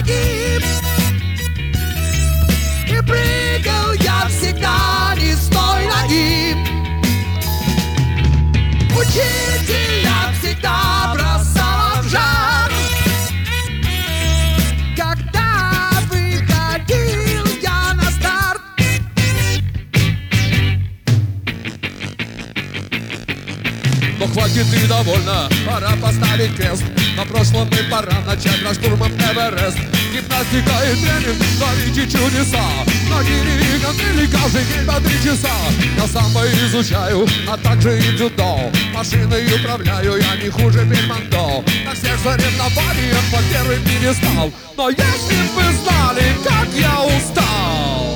погиб. И прыгал я всегда не с той ноги. Учителя всегда бросала в жар, когда выходил я на старт. Но хватит и довольно, пора поставить крест. На прошлом и пора начать наш штурмом Эверест. Гимнастика и тренинг, творите чудеса. Ноги двиганы каждый день по 3 часа. Я самбо изучаю, а также и дзюдо. Машиной управляю, я не хуже Бельмондо. На всех соревнованиях по первым не стал. Но если бы вы знали, как я устал.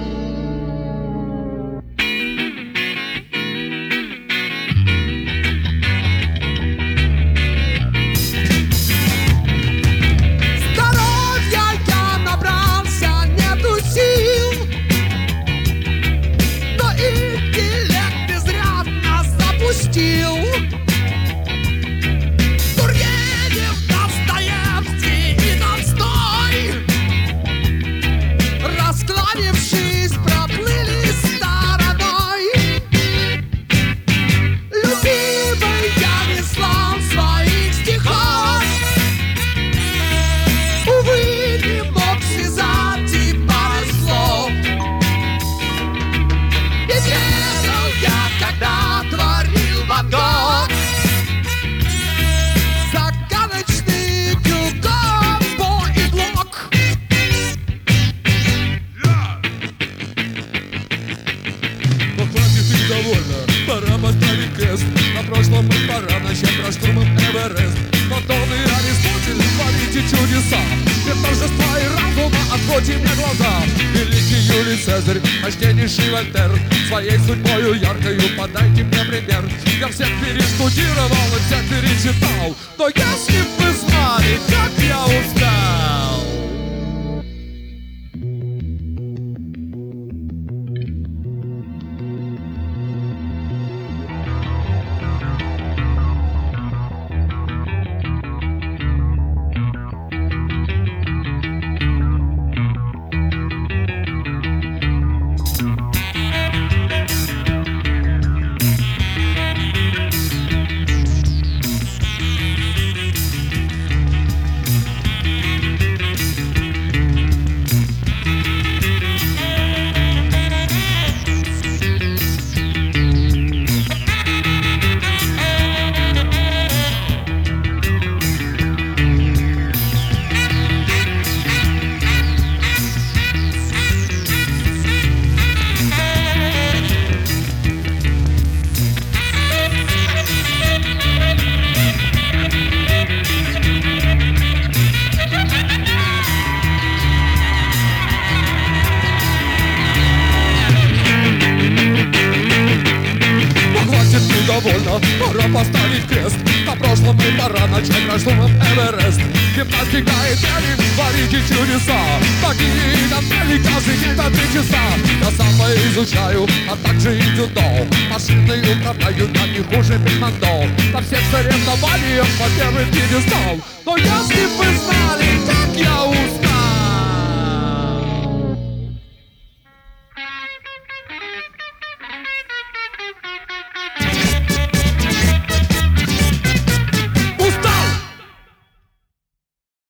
Тургенев, Достоевский и Толстой, раскланившись, проплыли стороной. Любимый я не слал своих стихов, увы, не мог связать и пары слов. Ведь резал я, когда творил Ван Гог, загадочный Гюго по иглок. Но хватит и довольно, пора поставить крест. На прошлом и пора начать наш штурмом Эверест. Платон и Аристотель, творите чудеса. Нет торжества и разума, откройте мне глаза. Великий Юлий Цезарь, почтеннейший Вольтер, своей судьбою яркою подайте мне пример. Я всех перестудировал и всех перечитал. Но если бы вы знали, как я устал. Довольно, пора поставить крест. На прошлом и пора начать наш штурмом Эверест. Гимнастика и тренинг, творите чудеса. Ноги на цели каждый день по 3 часа. Я самбо изучаю, а также и дзюдо. Машиной управляю, я не хуже Бельмондо. На всех соревнованиях по первым пьедестал. Но если бы вы знали, как я устал.